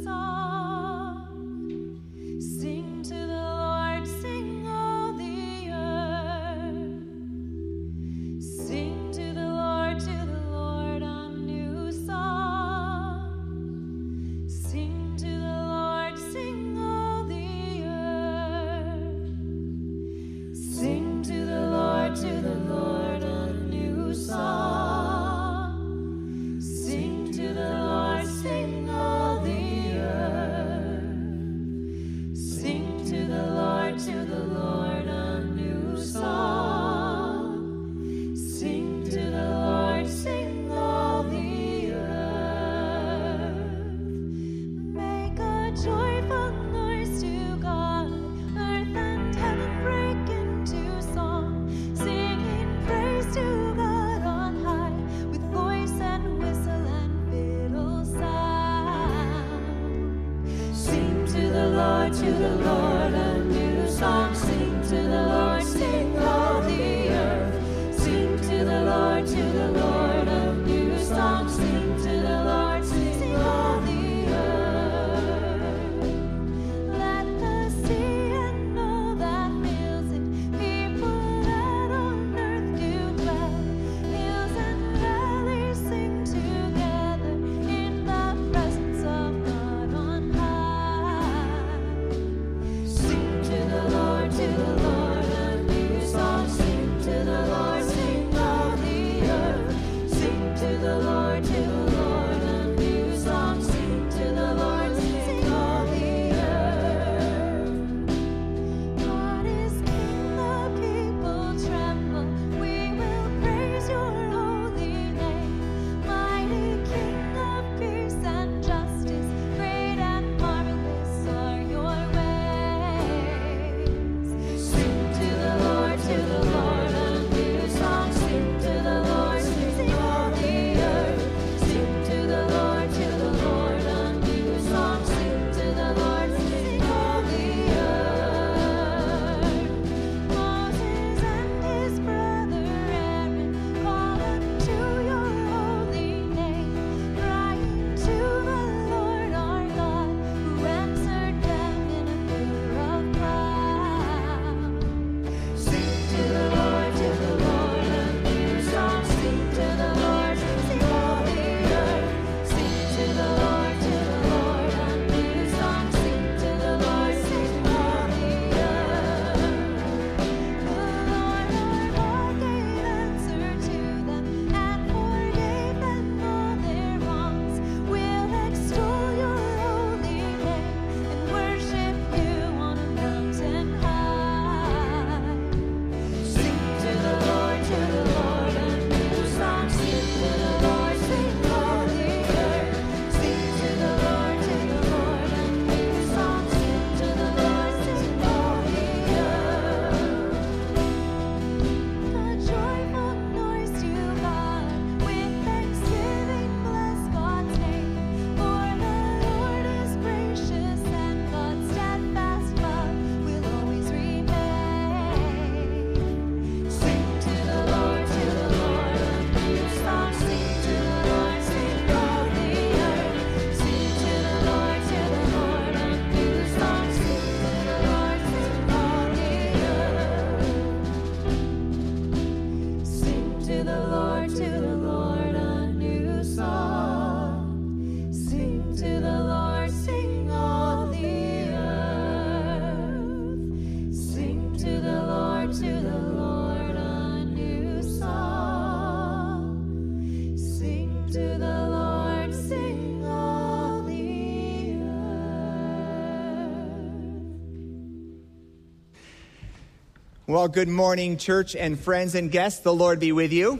Well, good morning, church and friends and guests. The Lord be with you.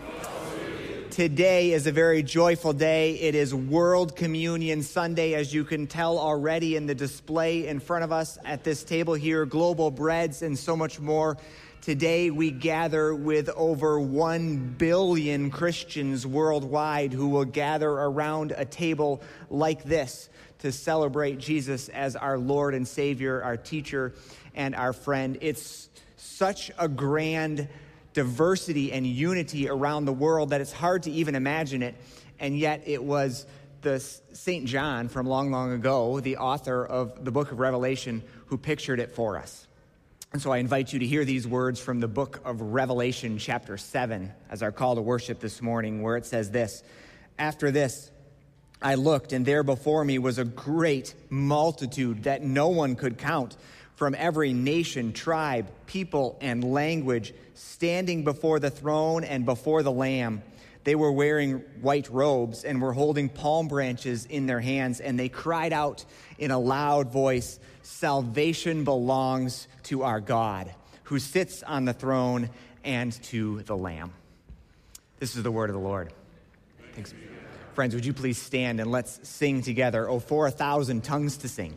Today is a very joyful day. It is World Communion Sunday, as you can tell already in the display in front of us at this table here, global breads and so much more. Today we gather with over 1 billion Christians worldwide who will gather around a table like this to celebrate Jesus as our Lord and Savior, our teacher and our friend. It's such a grand diversity and unity around the world that it's hard to even imagine it. And yet it was the St. John from long, long ago, the author of the book of Revelation, who pictured it for us. And so I invite you to hear these words from the book of Revelation, chapter 7, as our call to worship this morning, where it says this: "After this, I looked, and there before me was a great multitude that no one could count, from every nation, tribe, people, and language, standing before the throne and before the Lamb. They were wearing white robes and were holding palm branches in their hands, and they cried out in a loud voice, 'Salvation belongs to our God, who sits on the throne, and to the Lamb.'" This is the word of the Lord. Thanks. Friends, would you please stand and let's sing together, "Oh, for 1,000 tongues to sing."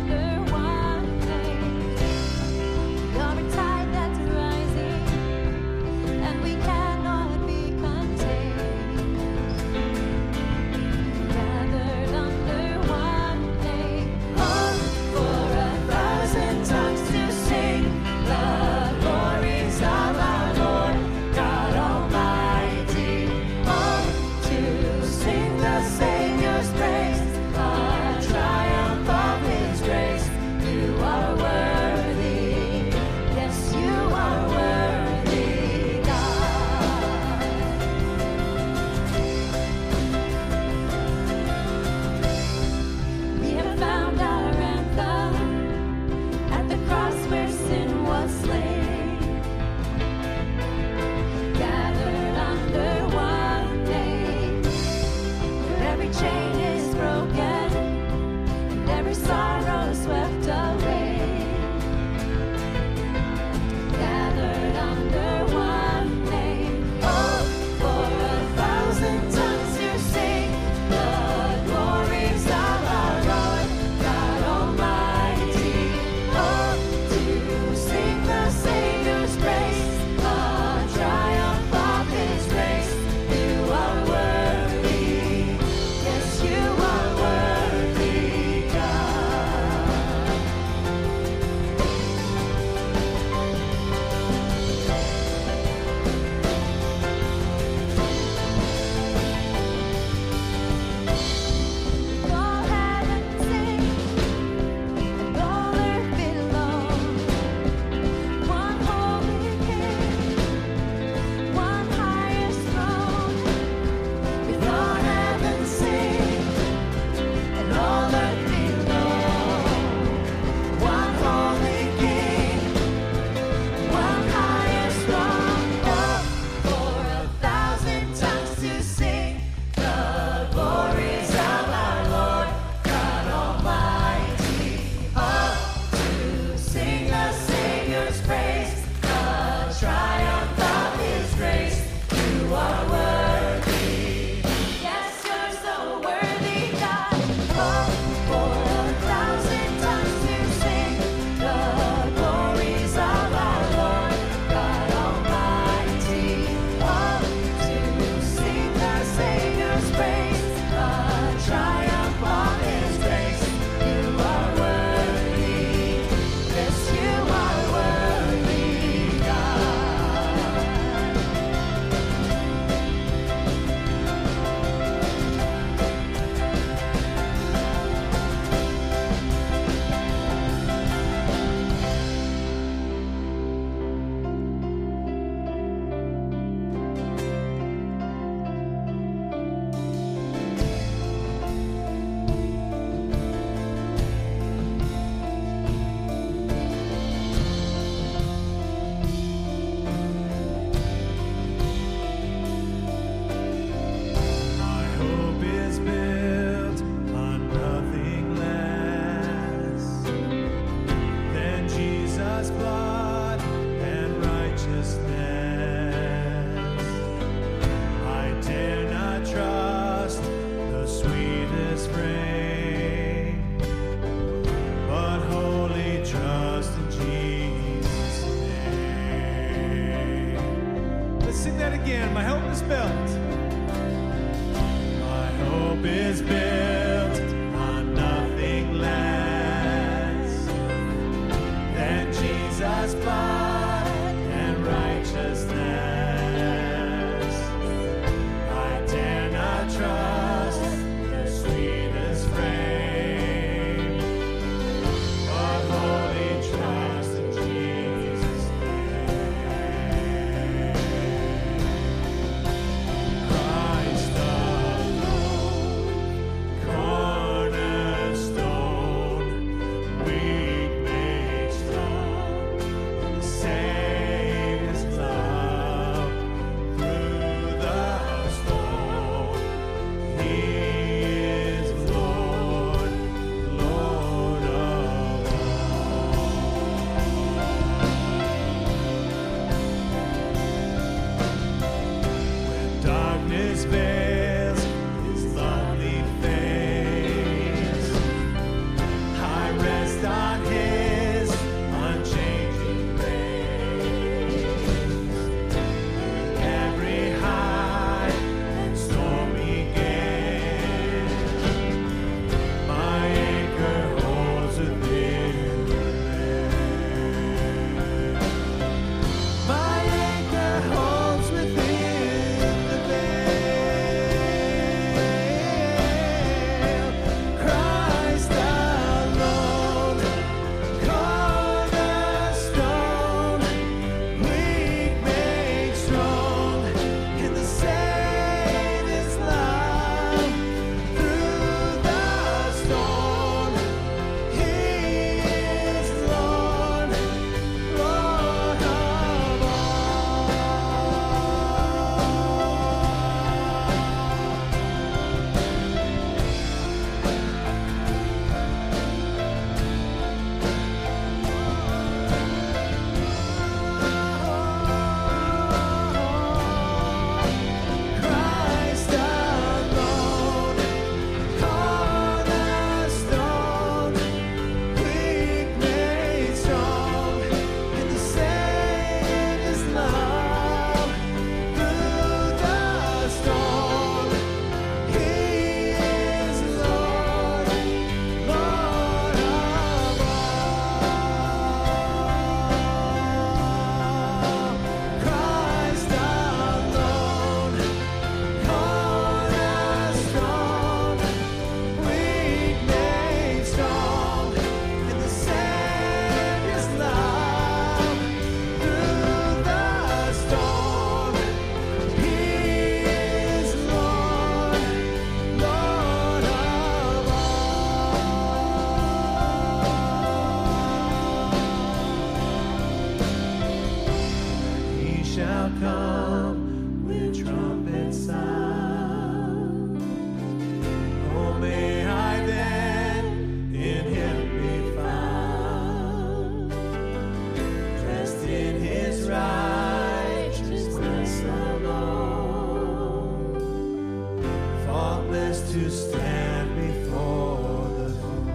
You're a tide that's rising. sing that again. My hope is built. My hope is built on nothing less than Jesus' blood and righteousness. I dare not trust the sweetest frame, but wholly trust in Jesus' name. Christ alone, cornerstone, weak made strong, save His love through the storm. He is Lord, Lord of When darkness veils His lovely face, I rest on His unchanging grace. Every high and stormy gale, my anchor holds within the veil. My anchor holds within the veil. Christ alone, cornerstone, weak made strong, in the Savior's love through the storm. He is Lord, Lord of Christ alone, cornerstone, weak made strong, in the Savior's love through the storm. He is Lord, Lord of all. Christ alone, cornerstone, weak made strong, in the Savior's love through the storm. He is Lord, Lord of all. He shall come with trumpet sound. Oh, may I then in Him be found, dressed in His righteousness alone, faultless to stand before the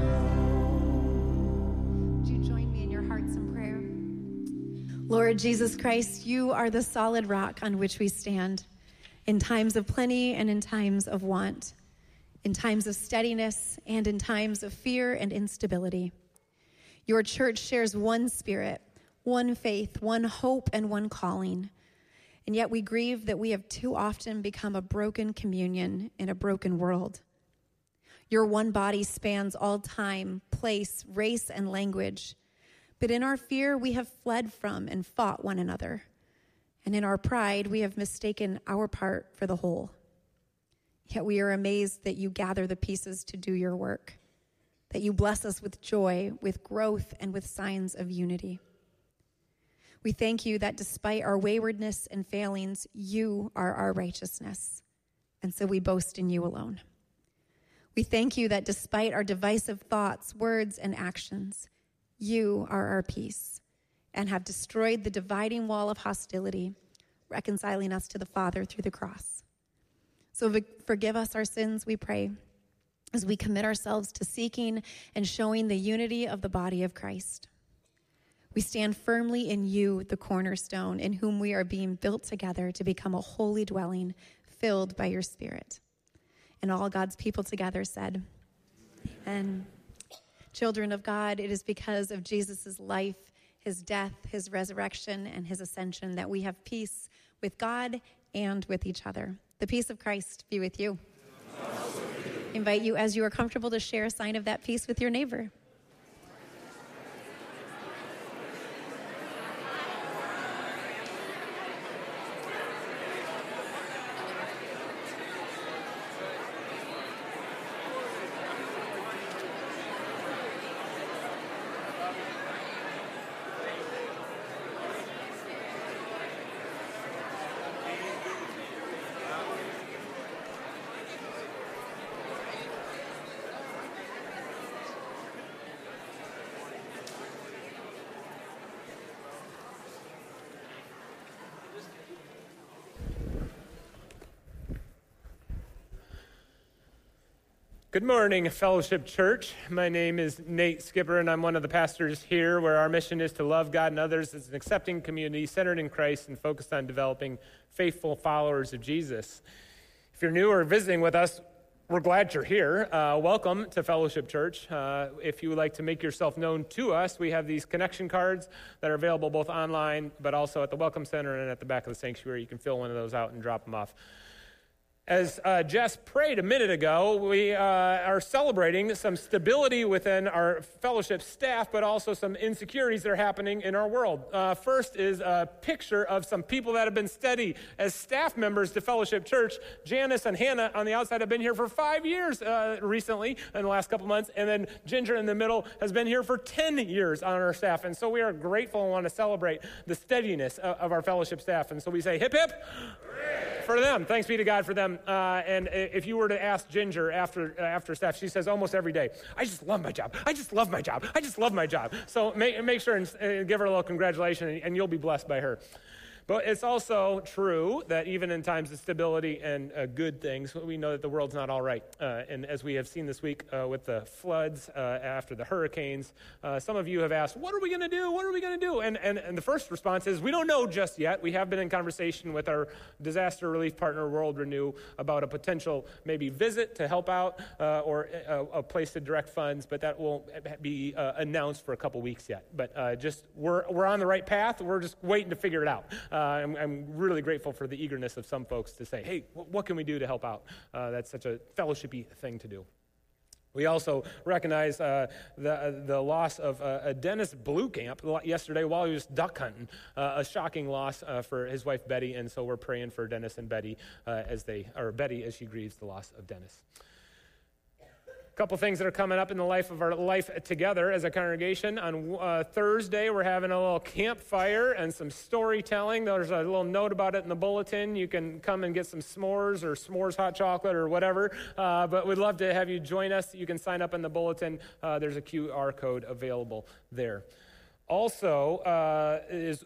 throne. Would you join me in your hearts in prayer? Lord Jesus Christ, you are the solid rock on which we stand in times of plenty and in times of want, in times of steadiness and in times of fear and instability. Your church shares one spirit, one faith, one hope, and one calling. And yet we grieve that we have too often become a broken communion in a broken world. Your one body spans all time, place, race, and language. But in our fear, we have fled from and fought one another. And in our pride, we have mistaken our part for the whole. Yet we are amazed that you gather the pieces to do your work, that you bless us with joy, with growth, and with signs of unity. We thank you that despite our waywardness and failings, you are our righteousness, and so we boast in you alone. We thank you that despite our divisive thoughts, words, and actions, you are our peace and have destroyed the dividing wall of hostility, reconciling us to the Father through the cross. So forgive us our sins, we pray, as we commit ourselves to seeking and showing the unity of the body of Christ. We stand firmly in you, the cornerstone, in whom we are being built together to become a holy dwelling filled by your Spirit. And all God's people together said, Amen. Children of God, it is because of Jesus' life, his death, his resurrection, and his ascension that we have peace with God and with each other. The peace of Christ be with you. I invite you, as you are comfortable, to share a sign of that peace with your neighbor. Good morning, Fellowship Church. My name is Nate Skipper, and I'm one of the pastors here, where our mission is to love God and others as an accepting community centered in Christ and focused on developing faithful followers of Jesus. If you're new or visiting with us, we're glad you're here. Welcome to Fellowship Church. If you would like to make yourself known to us, we have these connection cards that are available both online, but also at the Welcome Center and at the back of the sanctuary. You can fill one of those out and drop them off. As Jess prayed a minute ago, we are celebrating some stability within our fellowship staff, but also some insecurities that are happening in our world. First is a picture of some people that have been steady as staff members to Fellowship Church. Janice and Hannah on the outside have been here for 5 years recently in the last couple months, and then Ginger in the middle has been here for 10 years on our staff. And so we are grateful and want to celebrate the steadiness of our fellowship staff. And so we say, hip, hip. For them. Thanks be to God for them. And if you were to ask Ginger after staff, she says almost every day, I just love my job. I just love my job. I just love my job. So make sure and give her a little congratulations, and you'll be blessed by her. But it's also true that even in times of stability and good things, we know that the world's not all right. And as we have seen this week with the floods after the hurricanes, some of you have asked, what are we going to do? What are we going to do? And the first response is, we don't know just yet. We have been in conversation with our disaster relief partner, World Renew, about a potential maybe visit to help out or a place to direct funds, but that won't be announced for a couple weeks yet. But just we're on the right path. We're just waiting to figure it out. I'm really grateful for the eagerness of some folks to say, hey, what can we do to help out? That's such a fellowship-y thing to do. We also recognize the loss of Dennis Bluecamp yesterday while he was duck hunting, a shocking loss for his wife Betty, and so we're praying for Dennis and Betty Betty as she grieves the loss of Dennis. Couple things that are coming up in the life of our life together as a congregation. On Thursday, we're having a little campfire and some storytelling. There's a little note about it in the bulletin. You can come and get some s'mores or s'mores hot chocolate or whatever. But we'd love to have you join us. You can sign up in the bulletin. There's a QR code available there. Also,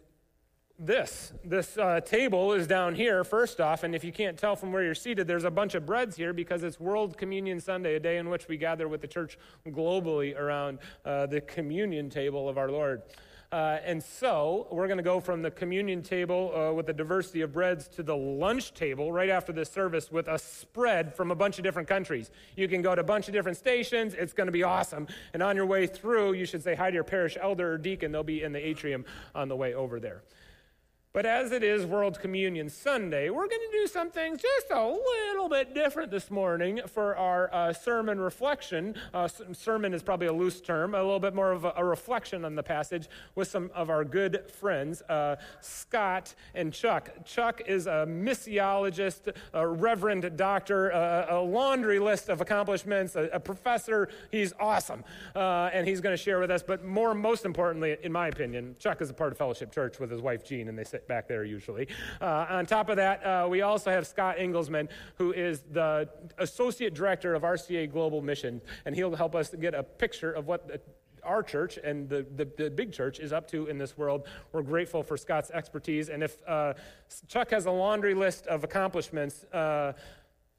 This table is down here, first off, and if you can't tell from where you're seated, there's a bunch of breads here because it's World Communion Sunday, a day in which we gather with the church globally around the communion table of our Lord. And so we're going to go from the communion table with the diversity of breads to the lunch table right after this service with a spread from a bunch of different countries. You can go to a bunch of different stations. It's going to be awesome. And on your way through, you should say hi to your parish elder or deacon. They'll be in the atrium on the way over there. But as it is World Communion Sunday, we're going to do some things just a little bit different this morning for our sermon reflection. Sermon is probably a loose term, a little bit more of a reflection on the passage with some of our good friends, Scott and Chuck. Chuck is a missiologist, a reverend doctor, a laundry list of accomplishments, a professor. He's awesome, and he's going to share with us. But most importantly, in my opinion, Chuck is a part of Fellowship Church with his wife, Jean, and they sit back there usually. On top of that, we also have Scott Engelsman, who is the Associate Director of RCA Global Mission, and he'll help us get a picture of what our church and the big church is up to in this world. We're grateful for Scott's expertise, and if Chuck has a laundry list of accomplishments,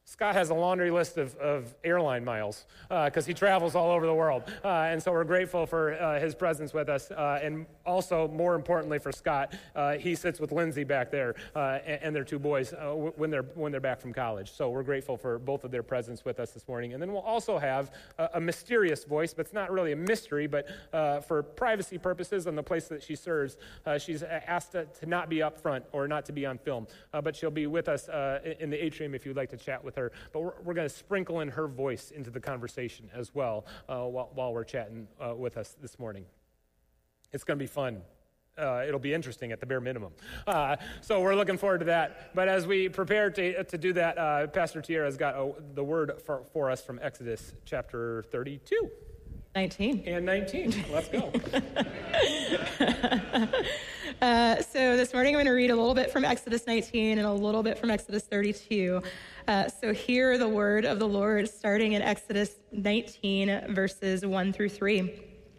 Scott has a laundry list of airline miles because he travels all over the world. And so we're grateful for his presence with us. And also, more importantly for Scott, he sits with Lindsay back there and their two boys when they're back from college. So we're grateful for both of their presence with us this morning. And then we'll also have a mysterious voice, but it's not really a mystery, but for privacy purposes and the place that she serves, she's asked to not be up front or not to be on film. But she'll be with us in the atrium if you'd like to chat with her. But we're going to sprinkle in her voice into the conversation as well while we're chatting with us this morning. It's going to be fun. It'll be interesting at the bare minimum. So we're looking forward to that. But as we prepare to do that, Pastor Tierra has got the word for us from Exodus chapter 32. 19. And 19. Let's go. So this morning I'm going to read a little bit from Exodus 19 and a little bit from Exodus 32. So hear the word of the Lord starting in Exodus 19, verses 1 through 3.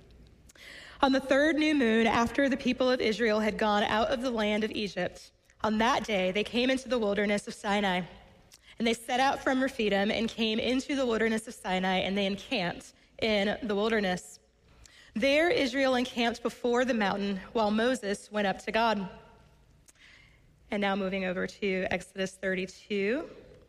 On the third new moon, after the people of Israel had gone out of the land of Egypt, on that day they came into the wilderness of Sinai. And they set out from Rephidim and came into the wilderness of Sinai, and they encamped in the wilderness. There Israel encamped before the mountain while Moses went up to God. And now moving over to Exodus 32,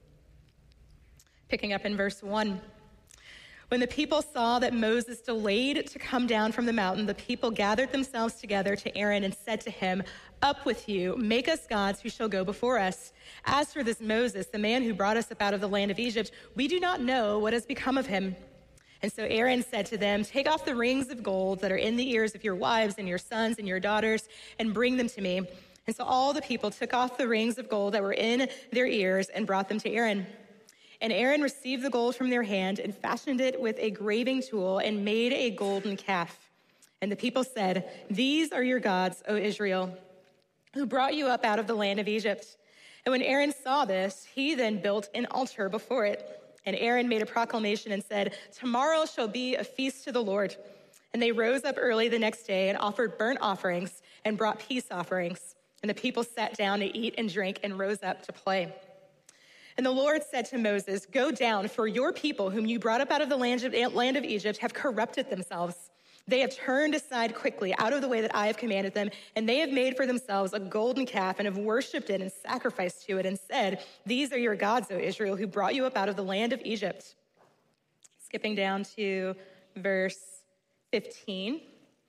picking up in verse 1. When the people saw that Moses delayed to come down from the mountain, the people gathered themselves together to Aaron and said to him, "Up with you, make us gods who shall go before us. As for this Moses, the man who brought us up out of the land of Egypt, we do not know what has become of him." And so Aaron said to them, "Take off the rings of gold that are in the ears of your wives and your sons and your daughters and bring them to me." And so all the people took off the rings of gold that were in their ears and brought them to Aaron. And Aaron received the gold from their hand and fashioned it with a graving tool and made a golden calf. And the people said, "These are your gods, O Israel, who brought you up out of the land of Egypt." And when Aaron saw this, he then built an altar before it. And Aaron made a proclamation and said, "Tomorrow shall be a feast to the Lord." And they rose up early the next day and offered burnt offerings and brought peace offerings. And the people sat down to eat and drink and rose up to play. And the Lord said to Moses, "Go down, for your people whom you brought up out of the land of Egypt have corrupted themselves. They have turned aside quickly out of the way that I have commanded them, and they have made for themselves a golden calf and have worshipped it and sacrificed to it and said, 'These are your gods, O Israel, who brought you up out of the land of Egypt.'" Skipping down to verse 15.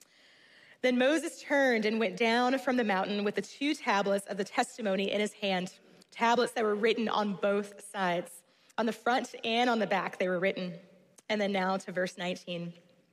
Then Moses turned and went down from the mountain with the 2 tablets of the testimony in his hand, tablets that were written on both sides. On the front and on the back they were written. And then now to verse 19.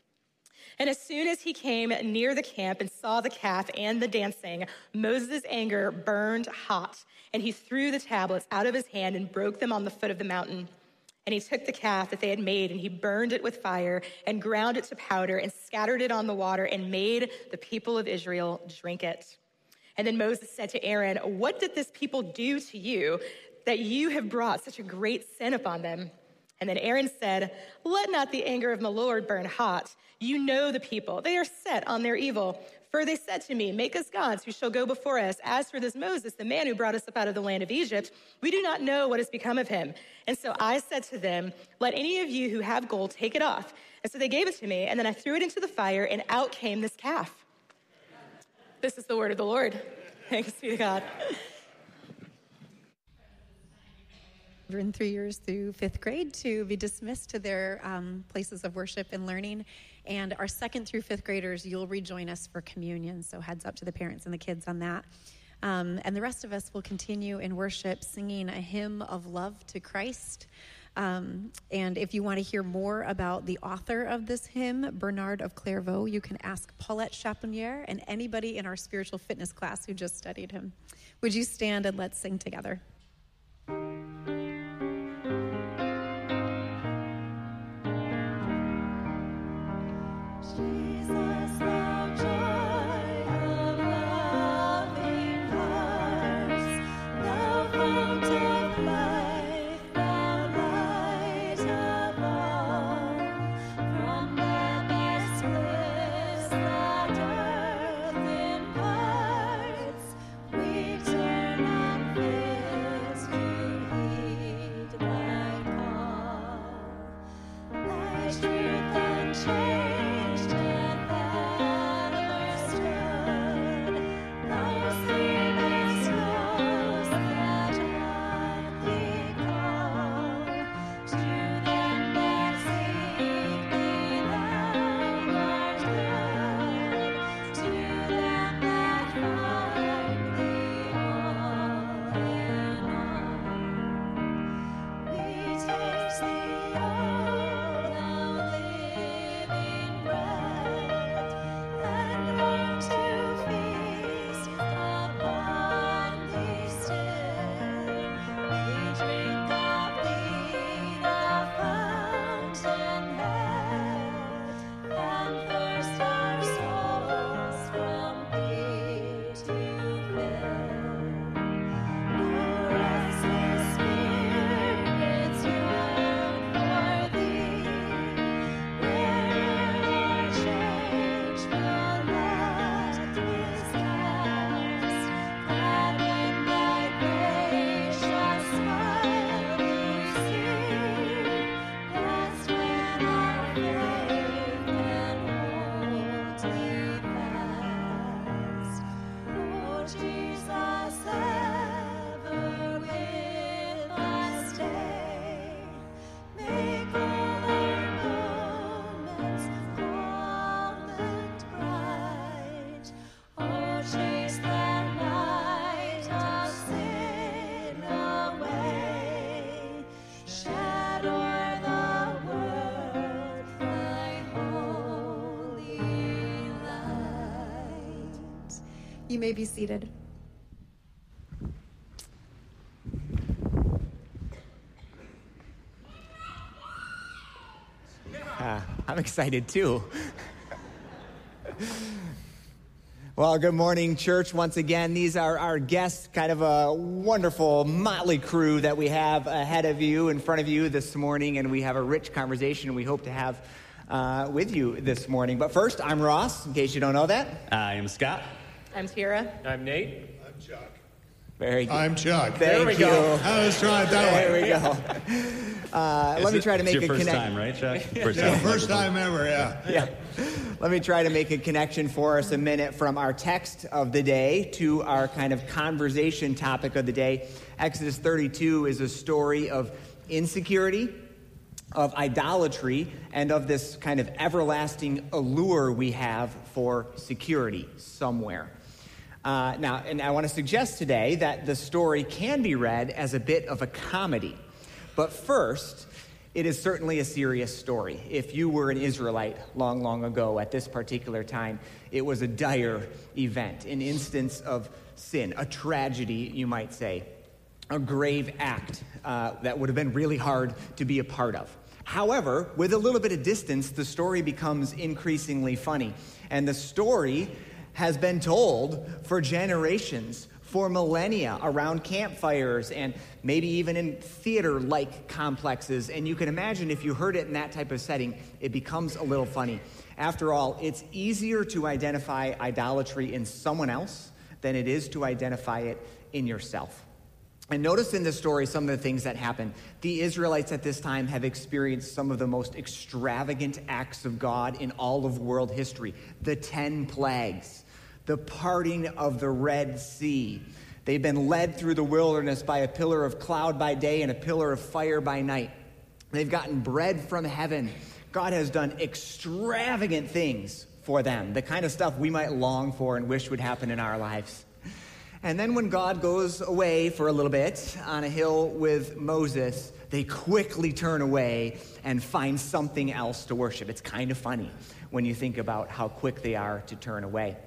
And as soon as he came near the camp and saw the calf and the dancing, Moses' anger burned hot, and he threw the tablets out of his hand and broke them on the foot of the mountain. And he took the calf that they had made, and he burned it with fire and ground it to powder and scattered it on the water and made the people of Israel drink it. And then Moses said to Aaron, "What did this people do to you that you have brought such a great sin upon them?" And then Aaron said, "Let not the anger of the Lord burn hot. You know the people. They are set on their evil. For they said to me, 'Make us gods who shall go before us.' As for this Moses, the man who brought us up out of the land of Egypt, we do not know what has become of him." And so I said to them, "Let any of you who have gold take it off." And so they gave it to me, and then I threw it into the fire, and out came this calf. This is the word of the Lord. Thanks be to God. In 3 years through 5th grade to be dismissed to their places of worship and learning. And our 2nd through 5th graders, you'll rejoin us for communion. So heads up to the parents and the kids on that. And the rest of us will continue in worship singing a hymn of love to Christ. And if you want to hear more about the author of this hymn, Bernard of Clairvaux, you can ask Paulette Chaponier and anybody in our spiritual fitness class who just studied him. Would you stand and let's sing together? We turn and fill You may be seated. I'm excited too. Well, good morning, church. Once again, these are our guests, kind of a wonderful motley crew that we have ahead of you, in front of you this morning, and we have a rich conversation we hope to have with you this morning. But first, I'm Ross, in case you don't know that. I am Scott. I'm Tira. I'm Nate. I'm Chuck. Very good. I'm Chuck. Thank you. go. I was trying it that There way. we go. Let me try to make it's a your first connection. time, right, Chuck? Yeah, first time ever, yeah. Yeah. Let me try to make a connection for us a minute from our text of the day to our kind of conversation topic of the day. Exodus 32 is a story of insecurity, of idolatry, and of this kind of everlasting allure we have for security somewhere. Now, and I want to suggest today that the story can be read as a bit of a comedy. But first, it is certainly a serious story. If you were an Israelite long, long ago at this particular time, it was a dire event, an instance of sin, a tragedy, you might say, a grave act that would have been really hard to be a part of. However, with a little bit of distance, the story becomes increasingly funny. And the story has been told for generations, for millennia, around campfires and maybe even in theater-like complexes. And you can imagine if you heard it in that type of setting, it becomes a little funny. After all, it's easier to identify idolatry in someone else than it is to identify it in yourself. And notice in this story some of the things that happen. The Israelites at this time have experienced some of the most extravagant acts of God in all of world history. The 10 plagues, the parting of the Red Sea. They've been led through the wilderness by a pillar of cloud by day and a pillar of fire by night. They've gotten bread from heaven. God has done extravagant things for them, the kind of stuff we might long for and wish would happen in our lives. And then when God goes away for a little bit on a hill with Moses, they quickly turn away and find something else to worship. It's kind of funny when you think about how quick they are to turn away.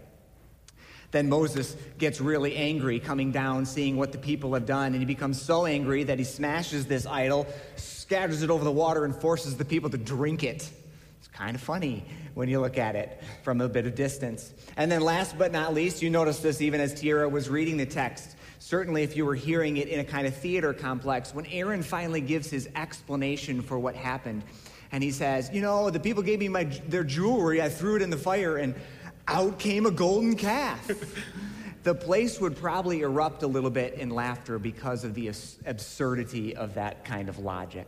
Then Moses gets really angry coming down, seeing what the people have done, and he becomes so angry that he smashes this idol, scatters it over the water, and forces the people to drink it. It's kind of funny when you look at it from a bit of distance. And then last but not least, you notice this even as Tira was reading the text, certainly if you were hearing it in a kind of theater complex, when Aaron finally gives his explanation for what happened, and he says, you know, the people gave me their jewelry, I threw it in the fire, and out came a golden calf. The place would probably erupt a little bit in laughter because of the absurdity of that kind of logic.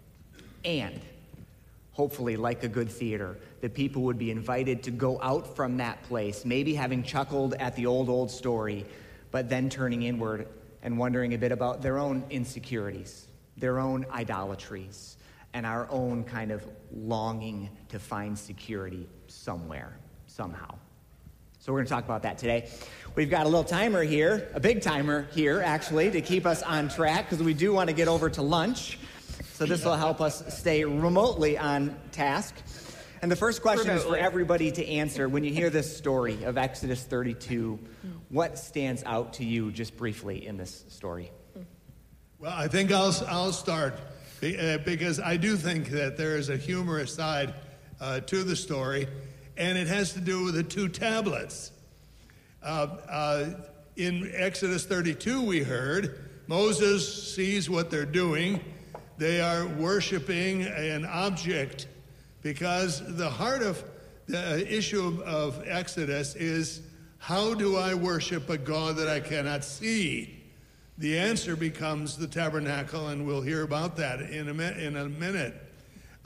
And hopefully, like a good theater, the people would be invited to go out from that place, maybe having chuckled at the old story, but then turning inward and wondering a bit about their own insecurities, their own idolatries, and our own kind of longing to find security somewhere, somehow. So we're going to talk about that today. We've got a little timer here, a big timer here, actually, to keep us on track, because we do want to get over to lunch. So this will help us stay remotely on task. And the first question is for everybody to answer. When you hear this story of Exodus 32, what stands out to you just briefly in this story? Well, I think I'll start because I do think that there is a humorous side to the story, and it has to do with the two tablets. In Exodus 32, we heard, Moses sees what they're doing. They are worshiping an object, because the heart of the issue of Exodus is, how do I worship a God that I cannot see? The answer becomes the tabernacle, and we'll hear about that in a minute.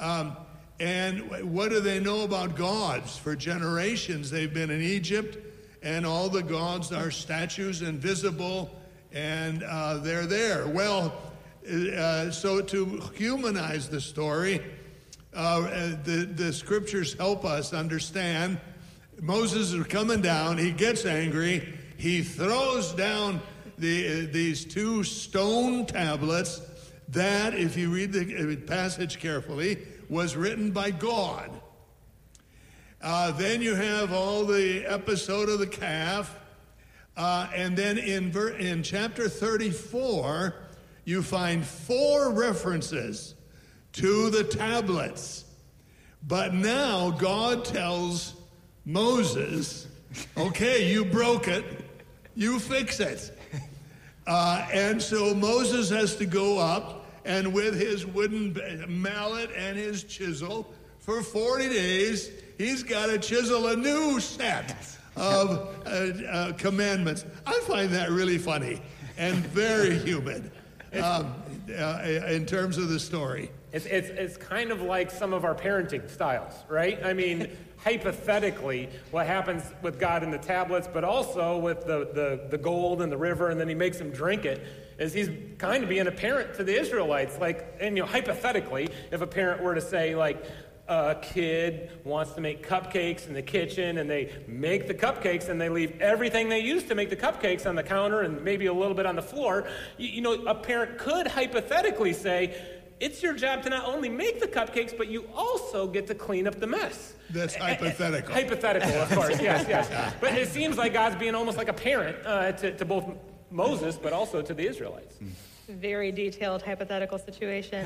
And what do they know about gods? For generations, they've been in Egypt, and all the gods are statues, invisible, and they're there. Well, so to humanize the story, the scriptures help us understand. Moses is coming down. He gets angry. He throws down these 2 stone tablets that, if you read the passage carefully, was written by God. Then you have all the episode of the calf. And then in chapter 34, you find 4 references to the tablets. But now God tells Moses, okay, you broke it, you fix it. And so Moses has to go up, and with his wooden mallet and his chisel, for 40 days, he's got to chisel a new set of commandments. I find that really funny and very human in terms of the story. It's kind of like some of our parenting styles, right? I mean, hypothetically, what happens with God in the tablets, but also with the gold and the river, and then he makes them drink it, is he's kind of being a parent to the Israelites. Like, and hypothetically, if a parent were to say, like, a kid wants to make cupcakes in the kitchen, and they make the cupcakes, and they leave everything they used to make the cupcakes on the counter and maybe a little bit on the floor, a parent could hypothetically say, it's your job to not only make the cupcakes, but you also get to clean up the mess. That's hypothetical. Hypothetical, of course, yes. But it seems like God's being almost like a parent to both Moses, but also to the Israelites. Very detailed hypothetical situation.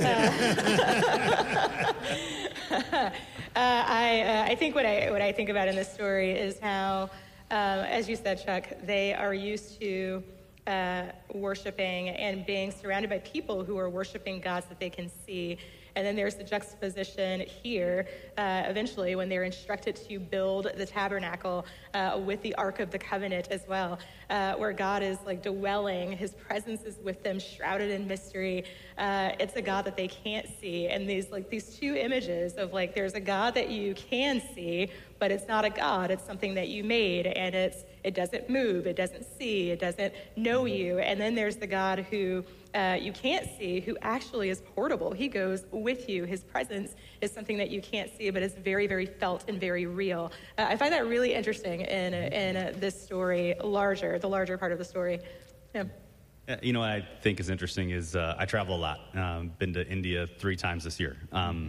I think what I think about in this story is how, as you said, Chuck, they are used to worshiping and being surrounded by people who are worshiping gods that they can see. And then there's the juxtaposition here, eventually, when they're instructed to build the tabernacle with the Ark of the Covenant as well, where God is like dwelling, his presence is with them, shrouded in mystery. It's a God that they can't see. And these 2 images of like, there's a God that you can see, but it's not a God, it's something that you made, and it doesn't move, it doesn't see, it doesn't know you. And then there's the God who you can't see, who actually is portable. He goes with you. His presence is something that you can't see, but it's very, very felt and very real. I find that really interesting in this story, the larger part of the story. Yeah. What I think is interesting is I travel a lot. Been to India 3 times this year.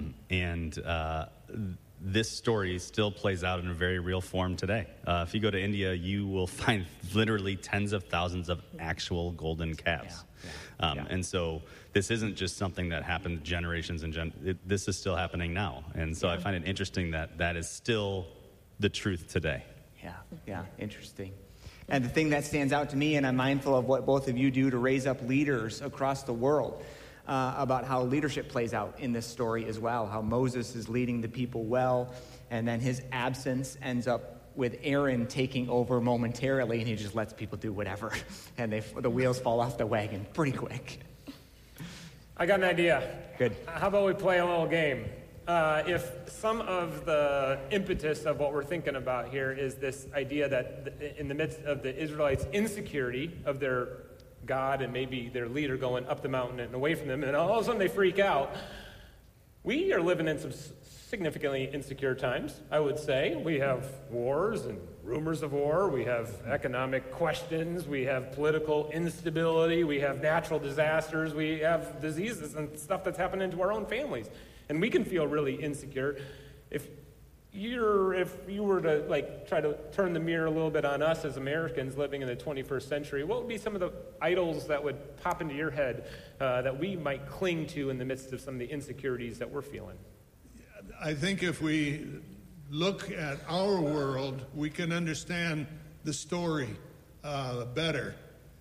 This story still plays out in a very real form today. If you go to India, you will find literally tens of thousands of actual golden calves. And so this isn't just something that happened generations and this is still happening now. And so I find it interesting that is still the truth today. Yeah, interesting. And the thing that stands out to me, and I'm mindful of what both of you do to raise up leaders across the world, about how leadership plays out in this story as well, how Moses is leading the people well, and then his absence ends up with Aaron taking over momentarily, and he just lets people do whatever, and the wheels fall off the wagon pretty quick. I got an idea. Good. How about we play a little game? If some of the impetus of what we're thinking about here is this idea that in the midst of the Israelites' insecurity of their God and maybe their leader going up the mountain and away from them, and all of a sudden they freak out. We are living in some significantly insecure times, I would say. We have wars and rumors of war. We have economic questions. We have political instability. We have natural disasters. We have diseases and stuff that's happening to our own families. And we can feel really insecure. If you were to try to turn the mirror a little bit on us as Americans living in the 21st century, what would be some of the idols that would pop into your head that we might cling to in the midst of some of the insecurities that we're feeling? I think if we look at our world, we can understand the story better.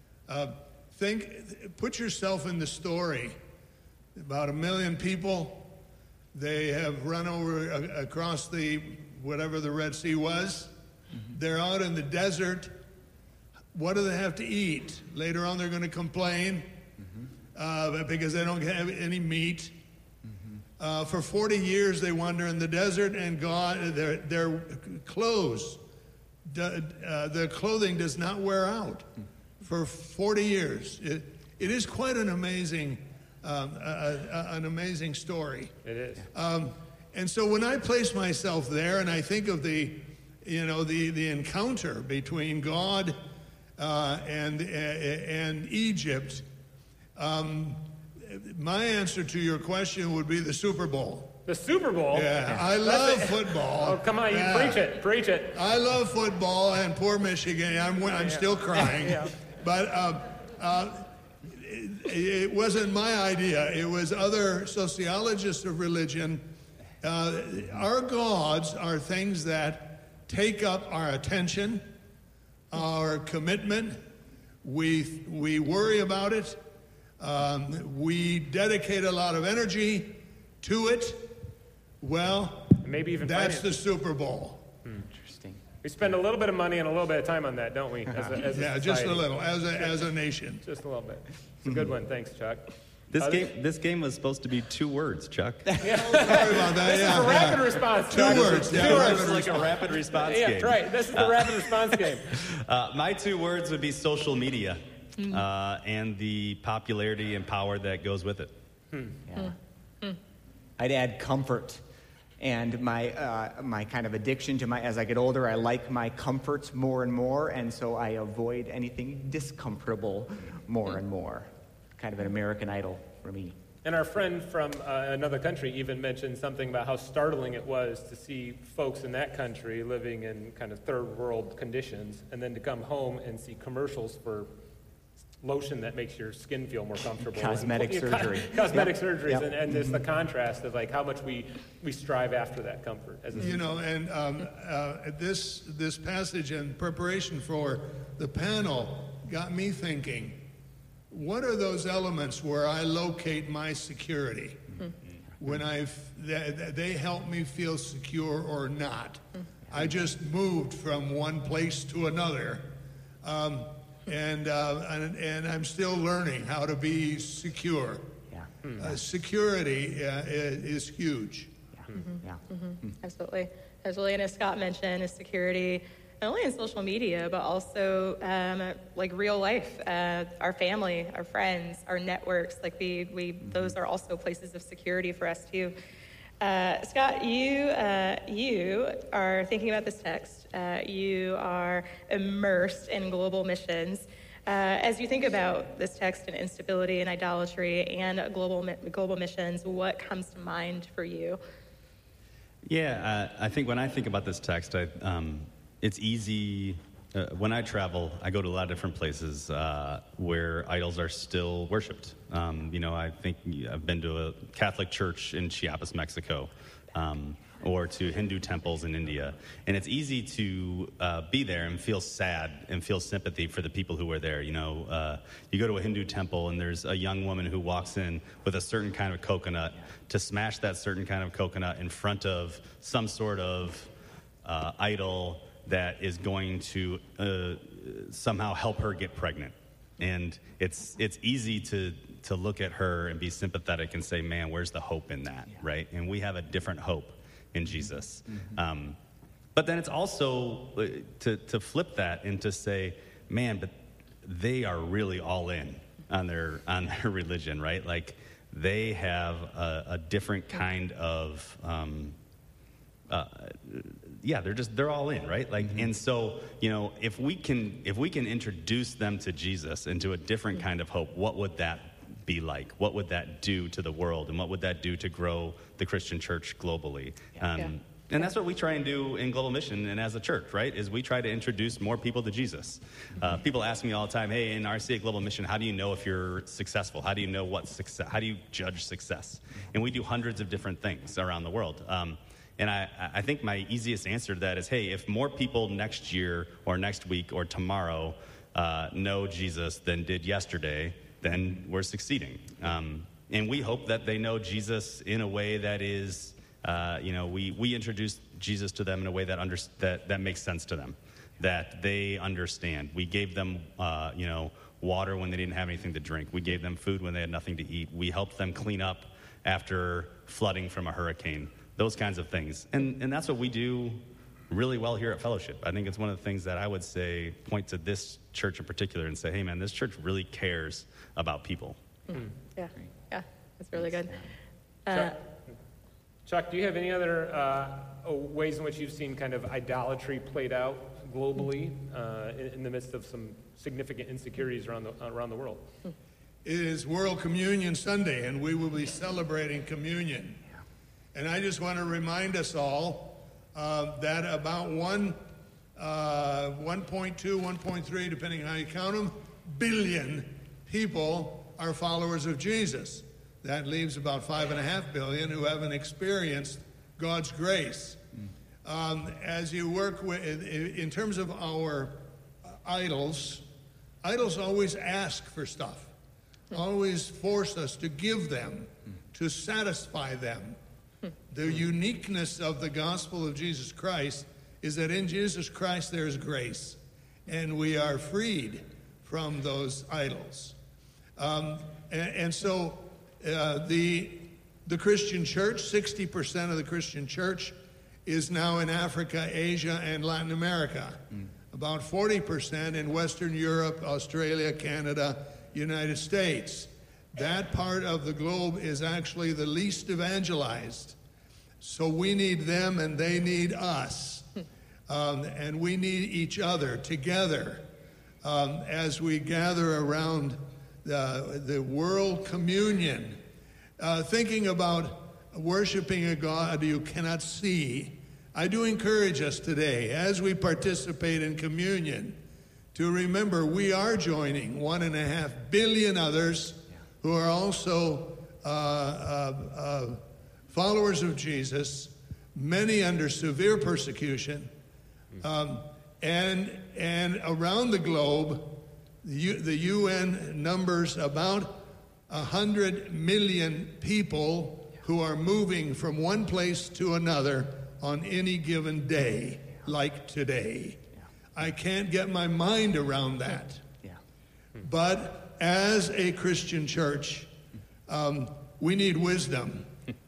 Put yourself in the story. About 1 million people. They have run over across whatever the Red Sea was. Mm-hmm. They're out in the desert. What do they have to eat? Later on, they're going to complain because they don't have any meat. Mm-hmm. For 40 years, they wander in the desert, and their clothes the clothing does not wear out for 40 years. It is quite an amazing story. It is. And so when I place myself there and I think of the encounter between God and Egypt, my answer to your question would be the Super Bowl. The Super Bowl? Yeah, I love football. Oh, come on, you preach it. I love football, and poor Michigan. I'm still crying. Yeah. But it wasn't my idea. It was other sociologists of religion. Our gods are things that take up our attention, our commitment. We worry about it. We dedicate a lot of energy to it. Well, maybe even that's the Super Bowl. Interesting. We spend a little bit of money and a little bit of time on that, don't we? As a just a little, as a nation. Just a little bit. It's a good one. Thanks, Chuck. This game was supposed to be 2 words, Chuck. Sorry about that. This is a rapid response. Two words. Two words, like a rapid response game. Yeah, right. This is the rapid response game. My 2 words would be social media and the popularity and power that goes with it. I'd add comfort. And my kind of addiction to as I get older, I like my comforts more and more, and so I avoid anything discomfortable more and more. Kind of an American Idol for me. And our friend from another country even mentioned something about how startling it was to see folks in that country living in kind of third world conditions, and then to come home and see commercials for lotion that makes your skin feel more comfortable. Cosmetic surgery. Cosmetic surgeries, and just the contrast of like how much we strive after that comfort. As a this passage in preparation for the panel got me thinking, what are those elements where I locate my security? When they help me feel secure or not. I just moved from one place to another. And I'm still learning how to be secure. Yeah. Security is huge. Absolutely. And as Scott mentioned, is security not only in social media, but also like real life. Our family, our friends, our networks, like those are also places of security for us too. Scott, you are thinking about this text. You are immersed in global missions. As you think about this text and instability and idolatry and global missions, what comes to mind for you? Yeah, I think when I think about this text, it's easy. When I travel, I go to a lot of different places where idols are still worshipped. I think I've been to a Catholic church in Chiapas, Mexico, or to Hindu temples in India. And it's easy to be there and feel sad and feel sympathy for the people who are there. You go to a Hindu temple and there's a young woman who walks in with a certain kind of coconut to smash that certain kind of coconut in front of some sort of idol that is going to somehow help her get pregnant. And it's easy to look at her and be sympathetic and say, man, where's the hope in that, right? And we have a different hope in Jesus. But then it's also to flip that and to say, man, but they are really all in on their religion, right? Like they have a different kind of they're all in, right? Like, and so, if we can introduce them to Jesus and to a different kind of hope, what would that be like? What would that do to the world? And what would that do to grow the Christian church globally? And that's what we try and do in Global Mission and as a church, right? Is we try to introduce more people to Jesus. People ask me all the time, hey, in RCA Global Mission, how do you know if you're successful? How do you know what success? How do you judge success? And we do hundreds of different things around the world. And I think my easiest answer to that is, hey, if more people next year or next week or tomorrow know Jesus than did yesterday, then we're succeeding. And we hope that they know Jesus in a way that is, we introduce Jesus to them in a way that makes sense to them, that they understand. We gave them, water when they didn't have anything to drink. We gave them food when they had nothing to eat. We helped them clean up after flooding from a hurricane. Those kinds of things. And that's what we do really well here at Fellowship. I think it's one of the things that I would say, point to this church in particular and say, hey man, this church really cares about people. Yeah, that's really good. Chuck, do you have any other ways in which you've seen kind of idolatry played out globally in the midst of some significant insecurities around the world? It is World Communion Sunday, and we will be celebrating communion. And I just want to remind us all that about 1.2, 1.3, depending on how you count them, billion people are followers of Jesus. That leaves about 5.5 billion who haven't experienced God's grace. As you work with, in terms of our idols always ask for stuff, always force us to give them, to satisfy them. The uniqueness of the gospel of Jesus Christ is that in Jesus Christ there is grace, and we are freed from those idols. And so the Christian church, 60% of the Christian church is now in Africa, Asia, and Latin America. About 40% in Western Europe, Australia, Canada, United States. That part of the globe is actually the least evangelized. So we need them and they need us. And we need each other together as we gather around the world communion. Thinking about worshiping a God you cannot see, I do encourage us today, as we participate in communion, to remember we are joining 1.5 billion others who are also followers of Jesus, many under severe persecution, and around the globe, the UN numbers about 100 million people who are moving from one place to another on any given day, like today. I can't get my mind around that. But as a Christian church, we need wisdom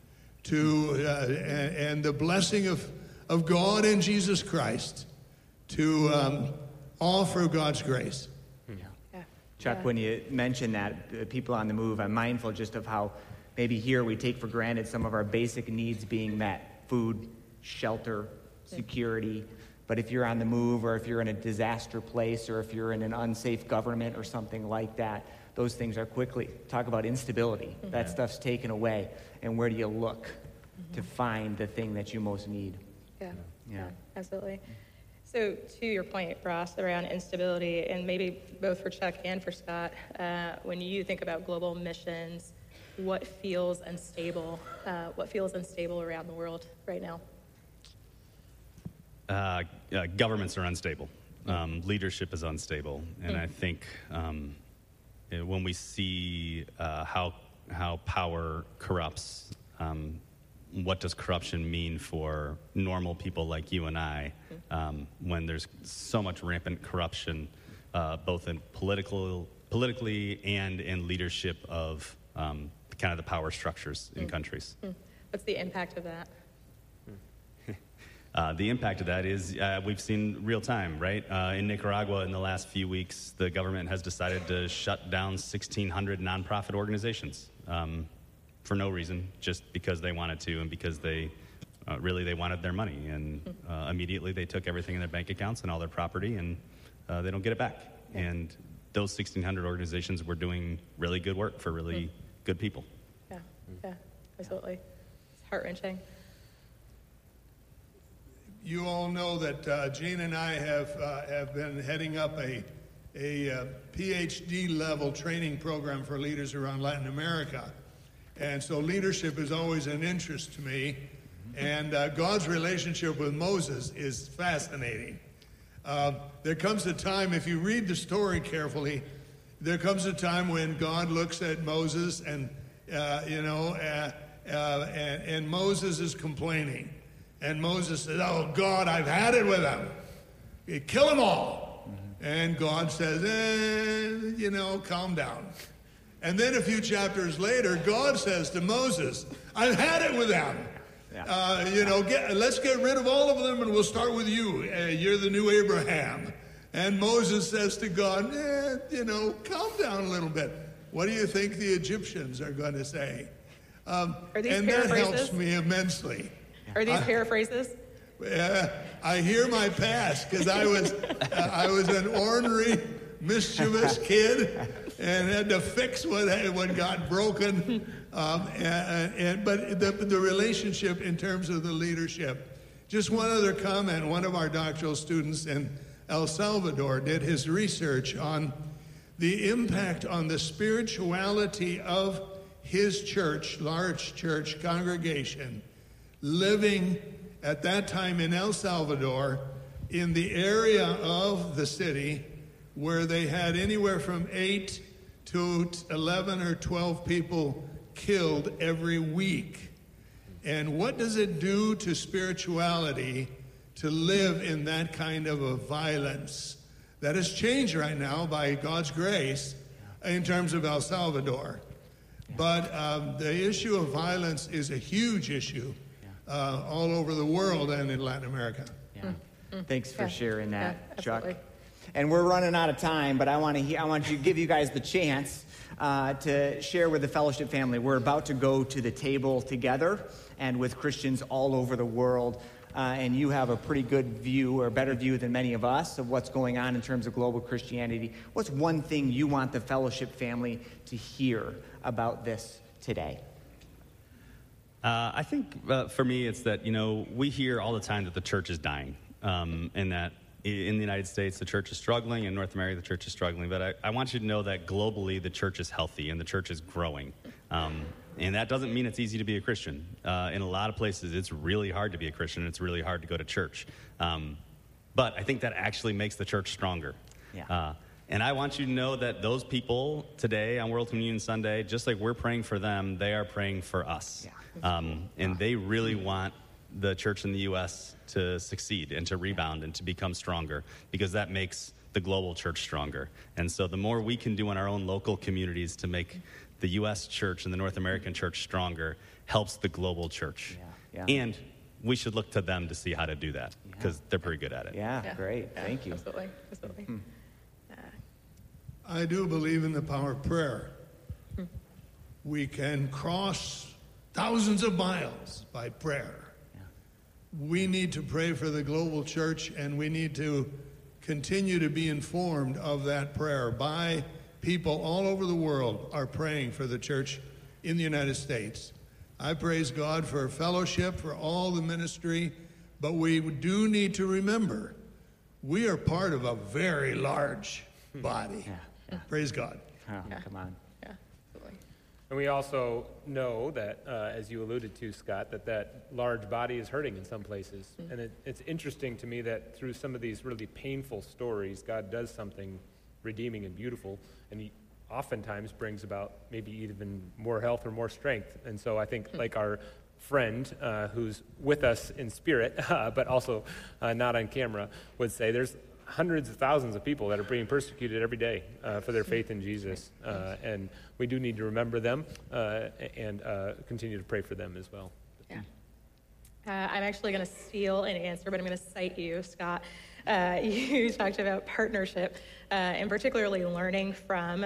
and the blessing of God and Jesus Christ to offer God's grace. Chuck, when you mention that, people on the move, I'm mindful just of how maybe here we take for granted some of our basic needs being met: food, shelter, security. But if you're on the move, or if you're in a disaster place, or if you're in an unsafe government or something like that, those things are quickly, talk about instability. That stuff's taken away. And where do you look to find the thing that you most need? Yeah, absolutely. So to your point, Ross, around instability, and maybe both for Chuck and for Scott, when you think about global missions, what feels unstable? What feels unstable around the world right now? Governments are unstable. Leadership is unstable. And I think when we see how power corrupts, what does corruption mean for normal people like you and I, when there's so much rampant corruption, both in politically and in leadership of kind of the power structures in countries. What's the impact of that? The impact of that is we've seen real time, right? In Nicaragua in the last few weeks, the government has decided to shut down 1,600 nonprofit organizations for no reason, just because they wanted to and because they wanted their money. And immediately they took everything in their bank accounts and all their property, and they don't get it back. And those 1,600 organizations were doing really good work for really good people. Yeah, absolutely. It's heart-wrenching. You all know that Gene and I have been heading up a PhD level training program for leaders around Latin America. And so leadership is always an interest to me. And God's relationship with Moses is fascinating. There comes a time, if you read the story carefully, there comes a time when God looks at Moses and Moses is complaining. And Moses says, "Oh, God, I've had it with them. Kill them all." And God says, calm down. And then a few chapters later, God says to Moses, "I've had it with them. Let's get rid of all of them and we'll start with you. You're the new Abraham. And Moses says to God, calm down a little bit. What do you think the Egyptians are going to say? Are these and paraphrases? That helps me immensely. Are these paraphrases? I hear my past because I was an ornery, mischievous kid and had to fix what got broken. But the relationship in terms of the leadership. Just one other comment. One of our doctoral students in El Salvador did his research on the impact on the spirituality of his church, large church congregation, living at that time in El Salvador in the area of the city where they had anywhere from 8 to 11 or 12 people killed every week. And what does it do to spirituality to live in that kind of a violence that has changed right now by God's grace in terms of El Salvador? But the issue of violence is a huge issue all over the world and in Latin America. Thanks for sharing that, Chuck. Absolutely. And we're running out of time, but I want to give you guys the chance to share with the fellowship family. We're about to go to the table together and with Christians all over the world. And you have a pretty good view, or a better view than many of us, of what's going on in terms of global Christianity. What's one thing you want the fellowship family to hear about this today? I think for me, it's that, we hear all the time that the church is dying, and that in the United States, the church is struggling. In North America, the church is struggling. But I want you to know that globally, the church is healthy and the church is growing. And that doesn't mean it's easy to be a Christian. In a lot of places, it's really hard to be a Christian. It's really hard to go to church. But I think that actually makes the church stronger. Yeah. And I want you to know that those people today on World Communion Sunday, just like we're praying for them, they are praying for us. Yeah. And they really want the church in the U.S. to succeed and to rebound and to become stronger, because that makes the global church stronger. And so the more we can do in our own local communities to make the U.S. church and the North American church stronger helps the global church. Yeah. And we should look to them to see how to do that, because they're pretty good at it. Yeah, great. Thank you. Absolutely. I do believe in the power of prayer. We can cross thousands of miles by prayer. We need to pray for the global church, and we need to continue to be informed of that prayer by people all over the world are praying for the church in the United States. I praise God for fellowship, for all the ministry, but we do need to remember we are part of a very large body. Praise God. Come on. And we also know that, as you alluded to, Scott, that large body is hurting in some places. And it's interesting to me that through some of these really painful stories, God does something redeeming and beautiful, and he oftentimes brings about maybe even more health or more strength. And so I think, like our friend who's with us in spirit, but also not on camera, would say, there's hundreds of thousands of people that are being persecuted every day for their faith in Jesus. And we do need to remember them and continue to pray for them as well. I'm actually going to steal an answer, but I'm going to cite you, Scott. You talked about partnership, and particularly learning from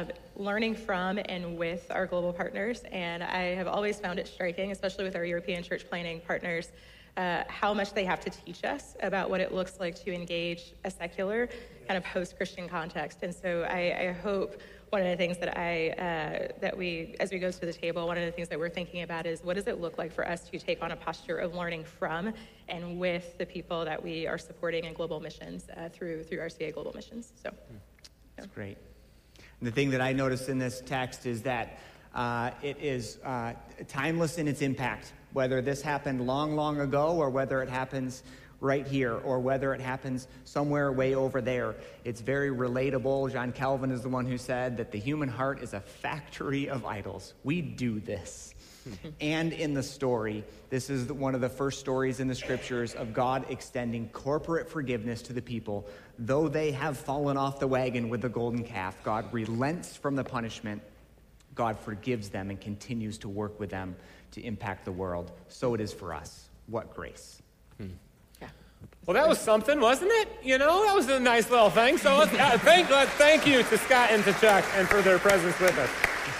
and with our global partners. And I have always found it striking, especially with our European church planning partners, how much they have to teach us about what it looks like to engage a secular kind of post-Christian context. And so I hope one of the things that that we, as we go to the table, one of the things that we're thinking about is, what does it look like for us to take on a posture of learning from and with the people that we are supporting in global missions through RCA Global Missions. So that's great. And the thing that I noticed in this text is that it is timeless in its impact, whether this happened long, long ago or whether it happens right here or whether it happens somewhere way over there. It's very relatable. John Calvin is the one who said that the human heart is a factory of idols. We do this. And in the story, this is one of the first stories in the scriptures of God extending corporate forgiveness to the people. Though they have fallen off the wagon with the golden calf, God relents from the punishment God forgives them and continues to work with them to impact the world. So it is for us. What grace. Well, that was something, wasn't it? You know, that was a nice little thing. So let's thank you to Scott and to Chuck and for their presence with us.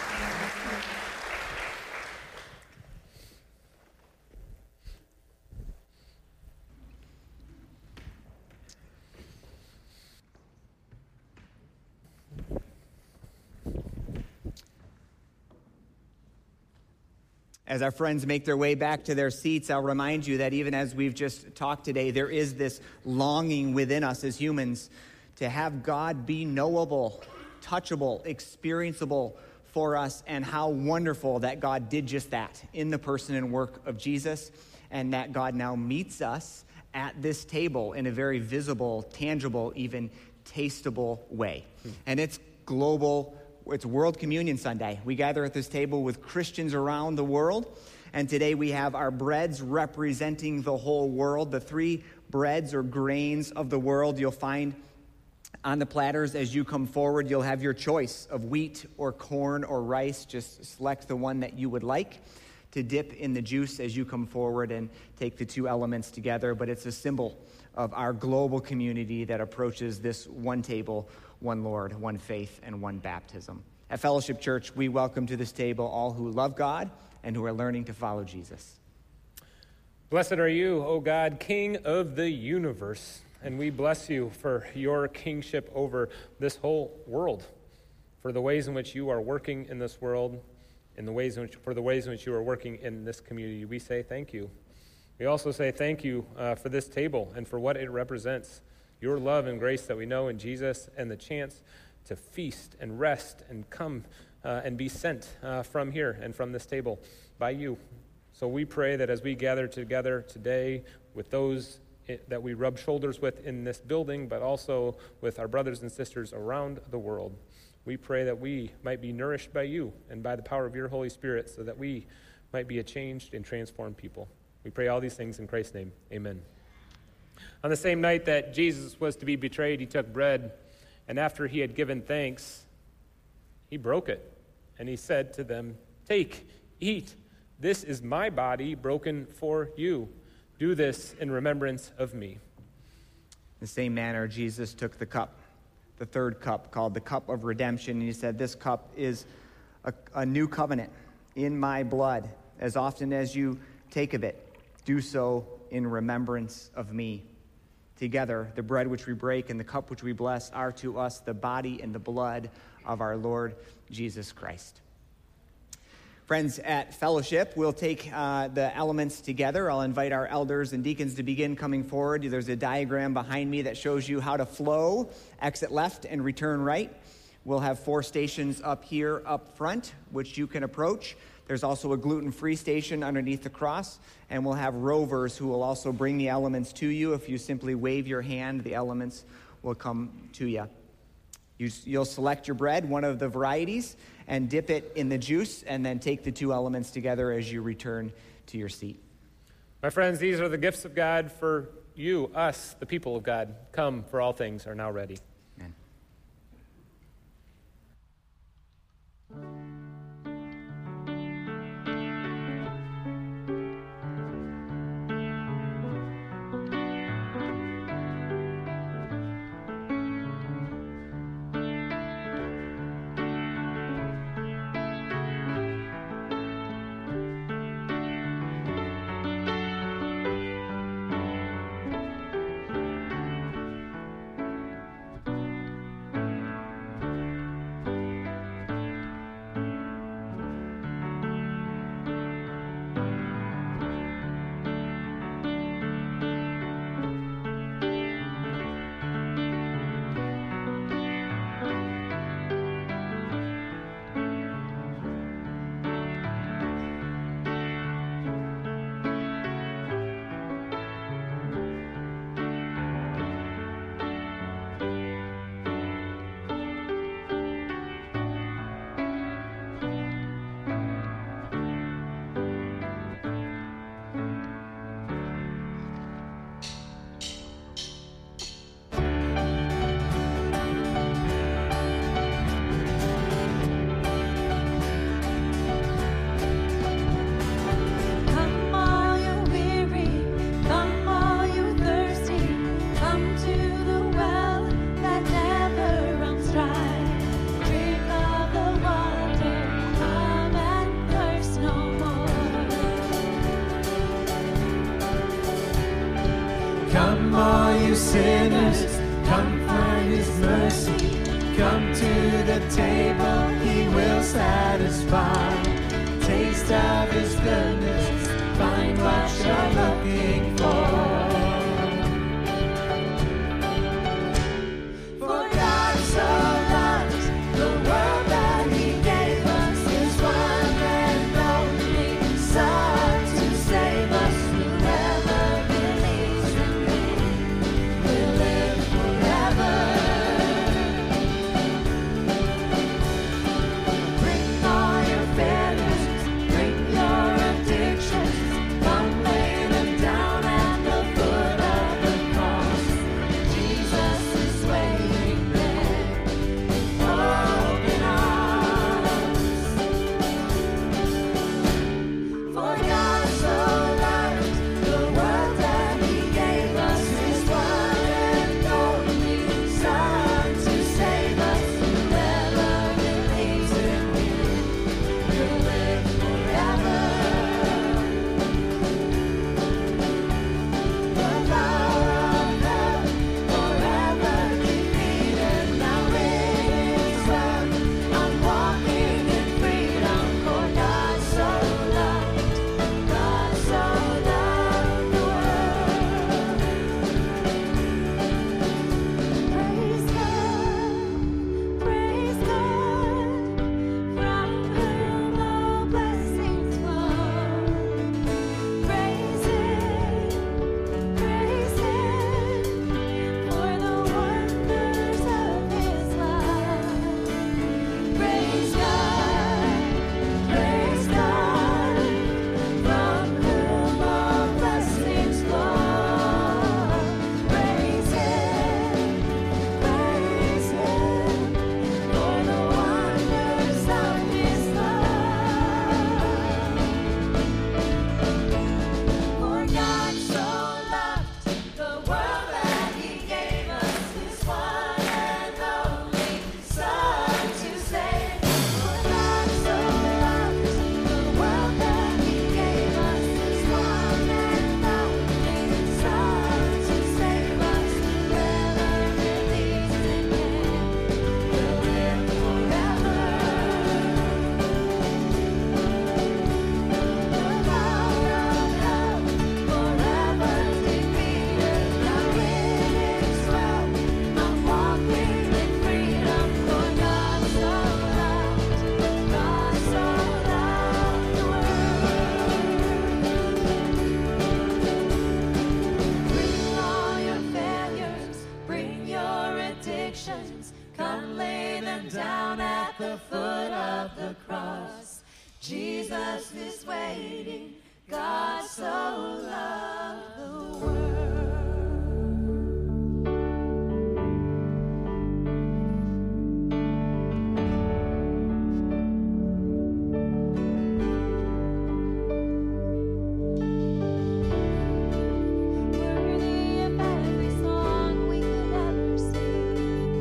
As our friends make their way back to their seats, I'll remind you that even as we've just talked today, there is this longing within us as humans to have God be knowable, touchable, experienceable for us, and how wonderful that God did just that in the person and work of Jesus, and that God now meets us at this table in a very visible, tangible, even tasteable way. And it's global. It's World Communion Sunday. We gather at this table with Christians around the world, and today we have our breads representing the whole world. The 3 breads or grains of the world you'll find on the platters as you come forward. You'll have your choice of wheat or corn or rice. Just select the one that you would like to dip in the juice as you come forward and take the 2 elements together. But it's a symbol of our global community that approaches this one table, one Lord, one faith, and one baptism. At Fellowship Church, we welcome to this table all who love God and who are learning to follow Jesus. Blessed are you, O God, King of the universe, and we bless you for your kingship over this whole world, for the ways in which you are working in this world, for the ways in which you are working in this community. We say thank you. We also say thank you for this table and for what it represents, your love and grace that we know in Jesus, and the chance to feast and rest and come and be sent from here and from this table by you. So we pray that as we gather together today with those that we rub shoulders with in this building, but also with our brothers and sisters around the world, we pray that we might be nourished by you and by the power of your Holy Spirit so that we might be a changed and transformed people. We pray all these things in Christ's name. Amen. On the same night that Jesus was to be betrayed, he took bread, and after he had given thanks, he broke it, and he said to them, "Take, eat. This is my body broken for you. Do this in remembrance of me." In the same manner, Jesus took the cup, the 3rd cup, called the cup of redemption, and he said, "This cup is a new covenant in my blood. As often as you take of it, do so in remembrance of me." Together, the bread which we break and the cup which we bless are to us the body and the blood of our Lord Jesus Christ. Friends, at Fellowship, we'll take the elements together. I'll invite our elders and deacons to begin coming forward. There's a diagram behind me that shows you how to flow, exit left and return right. We'll have 4 stations up here up front, which you can approach. There's also a gluten-free station underneath the cross, and we'll have rovers who will also bring the elements to you. If you simply wave your hand, the elements will come to you. You'll select your bread, one of the varieties, and dip it in the juice, and then take the 2 elements together as you return to your seat. My friends, these are the gifts of God for you, us, the people of God. Come, for all things are now ready. Amen. sinners, come find his mercy. Come to the table, he will satisfy. Taste of his goodness, find what you're looking for. For God so loved the world that he gave us his one and only Son to save us. Whoever believes in him will live forever. Bring all your failures, bring your addictions, come lay them down at the foot of the cross. Jesus is waiting there, open arms. For God so loved the world that he gave us his one and only Son to save us. Whoever believes in him will live forever. The power of love forever defeated. Now it's well. I'm walking in freedom. For God so loved the world. Praise God, from whom all blessings flow. Praise Him, for the wonders of His love. Praise God, from whom all blessings flow. Praise Him, for the wonders of His love. For God so loved the world that he gave us his one and only Son to save. For God so loved the world that he gave us his one and only Son to save us. Whoever believes in him will live forever. The power of love forever defeated. Now it is well. I'm walking in freedom. For God so loved the world. Bring all your failures, bring your addictions, come lay them down at the foot of the cross. Jesus is waiting. God so loved the world. Worthy of every song we could ever sing.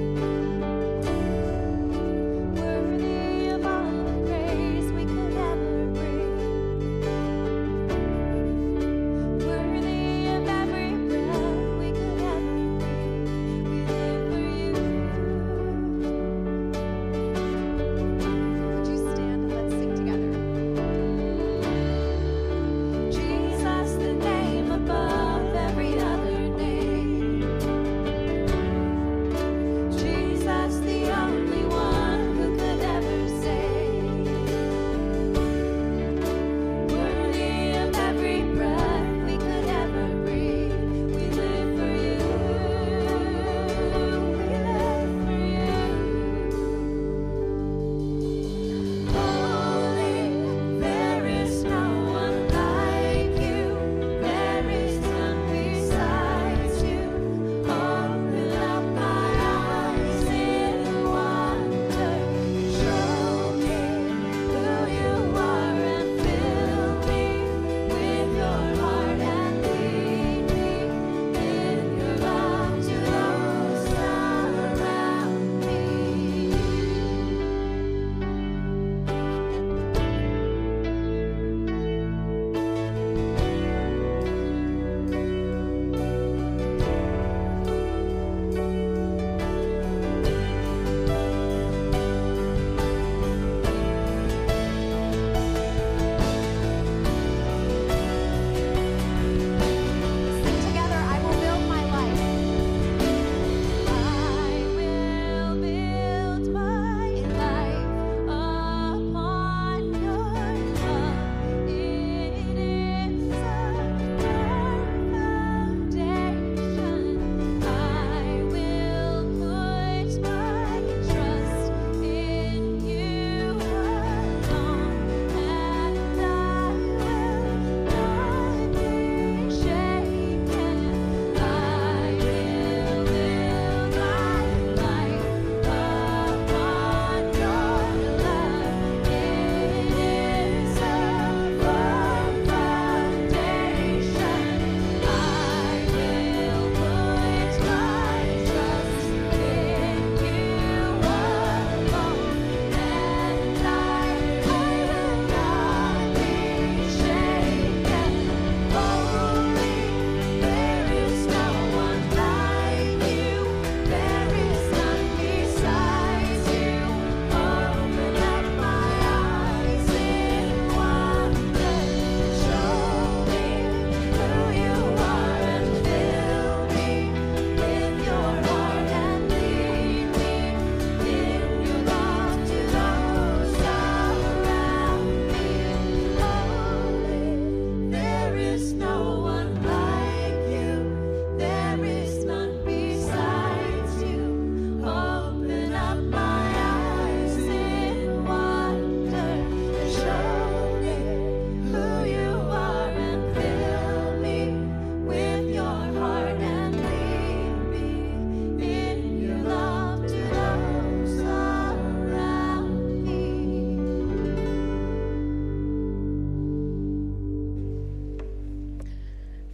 Worthy of all the praise we could ever bring. Worthy of every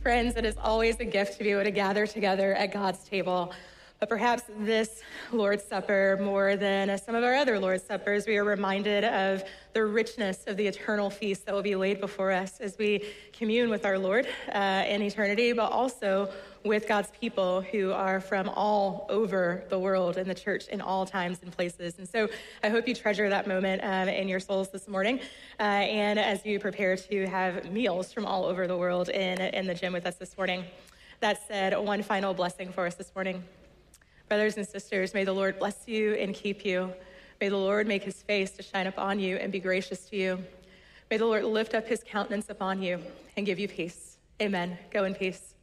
Friends, it is always a gift to be able to gather together at God's table. But perhaps this Lord's Supper, more than some of our other Lord's Suppers, we are reminded of the richness of the eternal feast that will be laid before us as we commune with our Lord in eternity, but also with God's people who are from all over the world in the church in all times and places. And so I hope you treasure that moment in your souls this morning, and as you prepare to have meals from all over the world in the gym with us this morning. That said, one final blessing for us this morning. Brothers and sisters, may the Lord bless you and keep you. May the Lord make his face to shine upon you and be gracious to you. May the Lord lift up his countenance upon you and give you peace. Amen. Go in peace.